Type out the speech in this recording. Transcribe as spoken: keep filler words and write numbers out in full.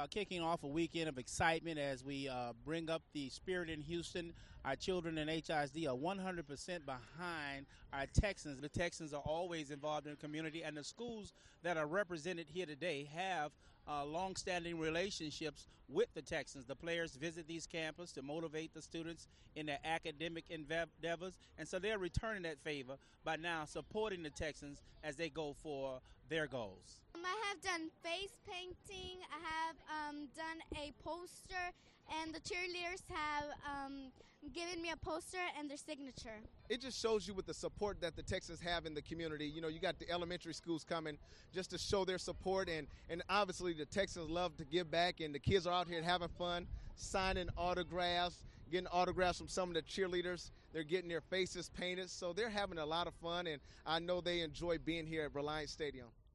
kicking off a weekend of excitement as we uh, bring up the spirit in Houston. Our children in H I S D are one hundred percent behind our Texans. The Texans are always involved in the community, and the schools that are represented here today have uh, long-standing relationships with the Texans. The players visit these campuses to motivate the students in their academic endeavors, and so they're returning that favor by now supporting the Texans as they go for their goals. Um, I have done face painting, I have um, done a poster, and the cheerleaders have um, given me a poster and their signature. It just shows you with the support that the Texans have in the community. You know, you got the elementary schools coming just to show their support, and, and obviously the Texans love to give back, and the kids are out here having fun, signing autographs, getting autographs from some of the cheerleaders. They're getting their faces painted, so they're having a lot of fun, and I know they enjoy being here at Reliance Stadium.